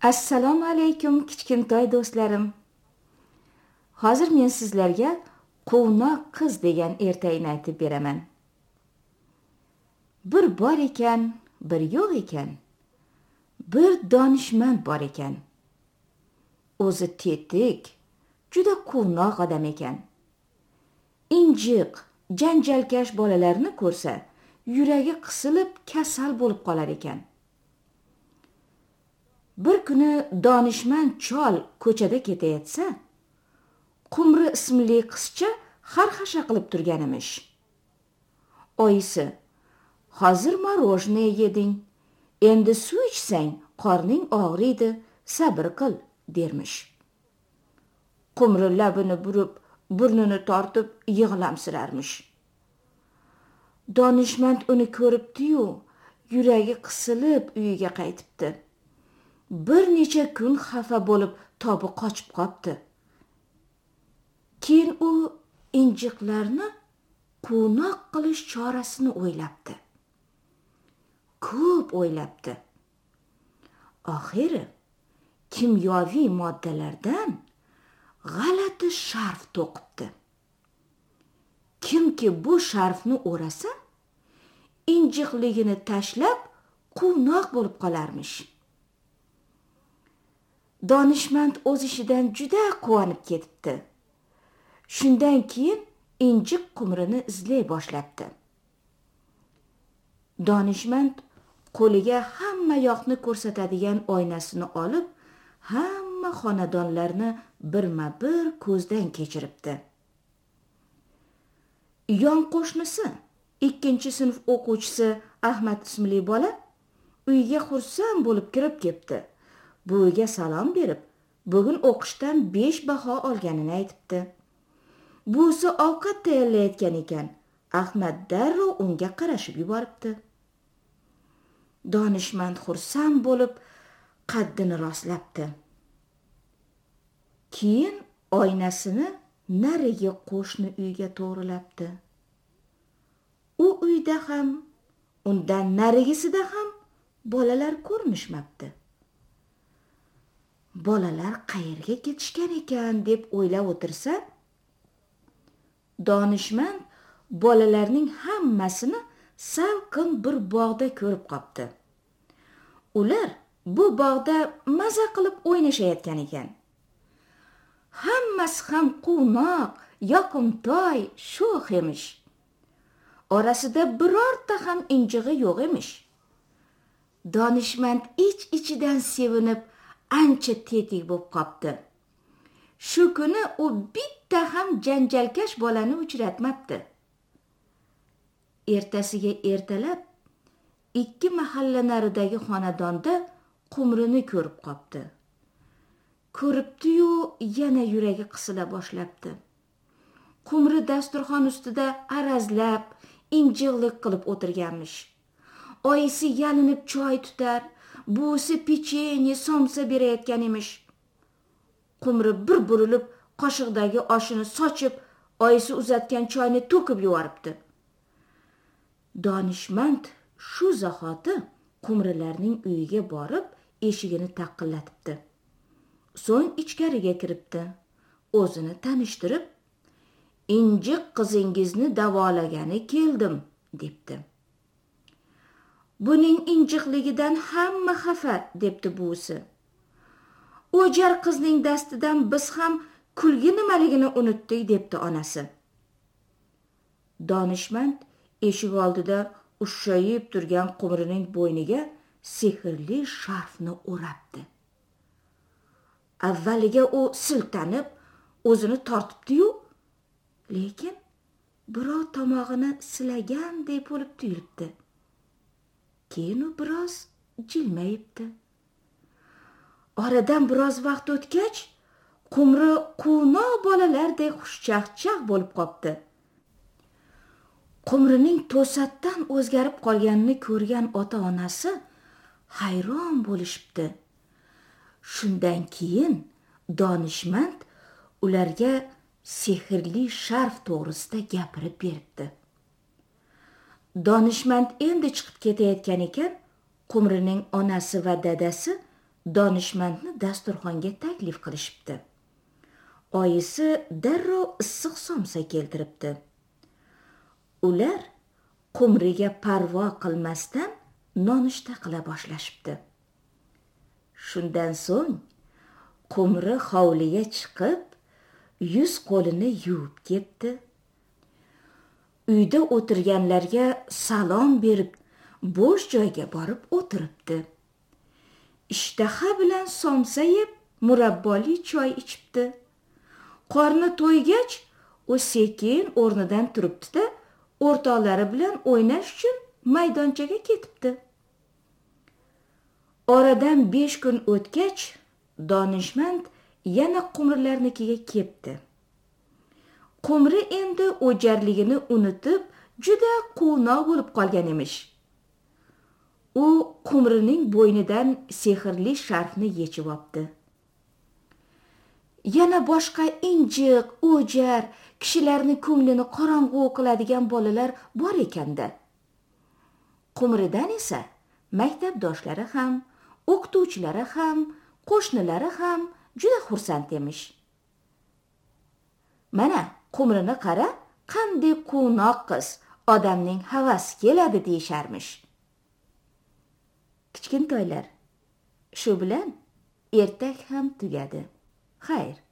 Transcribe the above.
Assalomu alaykum kichkintoy do'stlarim. Hozir men sizlarga Quvnoq qiz degan ertakni aytib beraman. Bir bor ekan, bir yo'q ekan. Bir donishmand bor ekan. O'zi tetik, juda quvnoq odam ekan. Injiq, janjalkash bolalarni ko'rsa, yuragi qisilib kasal bo'lib qolar ekan. Bir kuni donishmand chol ko'chada ketayotsa, Qumri ismli qizcha xarxasha qilib turgan emish. Oyisi: "Hozir morojniy yeding, endi suv ichsang qorning og'riydi, sabr qil", dermish. Qumri labini burib, burnini tortib yig'lamsirarmish. Donishmand uni ko'ribdi-yu, yuragi qisilib uyiga qaytibdi. Bir necha kun xafa bo'lib tobi qochib qopti. Keyin u injiqlarni quvnoq qilish chorasini o'ylabdi. Ko'p o'ylabdi. Oxiri kimyoviy moddalardan g'alati sharf to'qibdi. Kimki bu sharfni o'rasa, injiqligini tashlab quvnoq bo'lib qolarmish. Donishmand o'z ishidan juda quvonib ketibdi. Shundan keyin injiq Qumrini izlay boshlabdi. Donishmand qo'liga hamma yoqni ko'rsatadigan oynasini olib, hamma xonadonlarni birma-bir ko'zdan kechiribdi. Yon qo'shnisi, 2-sinf o'quvchisi Ahmad ismli bola uyga xursand bo'lib kirib ketdi. Buviga salom berib, bugun o'qishdan 5 baho olganini aytibdi. Buvisi ovqat tayyorlayotgan ekan, Ahmad darrov unga qarashib yuboribdi. Donishmand xursand bo'lib qaddini rostlabdi. Keyin oynasini narigi qo'shni uyga to'g'rilabdi. U uyda ham, undan narigisida ham bolalar ko'rinishmabdi. Bolalar qayerga ketishgan ekan deb o'ylab o'tirsa, Donishmand bolalarning hammasini salqin bir bog'da ko'rib qopti. Ular bu bog'da maza qilib o'ynashayotgan ekan. Hammasi ham quvnoq, yoqimtoy, sho'x emish. Orasida birorta ham injig'i yo'q emish. Donishmand ich-ichidan sevinib ancha tetik bo'lib qopti. Shu kuni u bitta ham janjalkash bolani uchratmabdi. Ertasiga ertalab 2 mahalla naridagi xonadonda Qumrini ko'rib qopti. Ko'ribdi-yu, yana yuragi qisila boshlabdi. Qumri dasturxon ustida arazlab, injiqlik qilib o'tirganmish. Oyisi yalinib choy tutar, buvisi pechenye, somsa berayotgan emish. Qumri bir burilib, qoshiqdagi oshini sochib, oyisi uzatgan choyni to'kib yuboribdi. Donishmand shu zahoti Qumrilarning uyiga borib, eshigini taqillatibdi. So'ng ichkariga kiribdi. O'zini tanishtirib, "Injiq qizingizni davolagani keldim", debdi. "Buning injiqligidan hamma xafa", debdi buvisi. "O'jar qizning dastidan biz ham kulgi nimaligini unutdik", debdi onasi. Donishmand eshik oldida ushshayib turgan Qumrining bo'yniga sehrli sharfni o'rabdi. Avvaliga u siltanib, o'zini tortibdi-yu, lekin birov tomog'ini silaganday bo'lib tuyulibdi. Keyin u biroz jilmayibdi. Oradan biroz vaqt o'tgach, Qumri quvnoq bolalardek xushchaqchaq bo'lib qopti. Qumrining to'satdan o'zgarib qolganini ko'rgan ota-onasi hayron bo'lishibdi. Shundan keyin Donishmand ularga sehrli sharf to'g'risida gapirib beribdi. Donishmand endi chiqib ketayotgan ekan, Qumrining onasi va dadasi donishmandni dasturxonga taklif qilishibdi. Oyisi darrov issiq somsa keltiribdi. Ular qumriga parvo qilmasdan nonushta qila boshlashibdi. Shundan so'ng qumri hovliga chiqib, yuz-qo'lini yuvib ketdi. Uyda o'tirganlarga salom berib, bo'sh joyga borib o'tiribdi. Ishtaha bilan somsa yeb, murabboli choy ichibdi. Qorni to'ygach, u sekin o'rnidan turibdi-da, o'rtoqlari bilan o'ynash uchun maydonchaga ketibdi. Oradan 5 kun o'tgach, donishmand yana qumrilarnikiga ketdi. Qumri endi o'jarligini unutib, juda quvnoq bo'lib qolgan emish. U qumrining bo'ynidan sehrli sharfni yechib oldi. Yana boshqa injiq, o'jar, kishilarning ko'nglini qorong'u qiladigan bolalar bor ekanda. Qumridan esa maktabdoshlari ham, o'qituvchilari ham, qo'shnilari ham juda xursand emish. Mana qumrini qara, qanday quvnoq qiz, odamning havasi keladi deyisharmish. Kichkintoylar, shu bilan ertak ham tugadi. Xayr.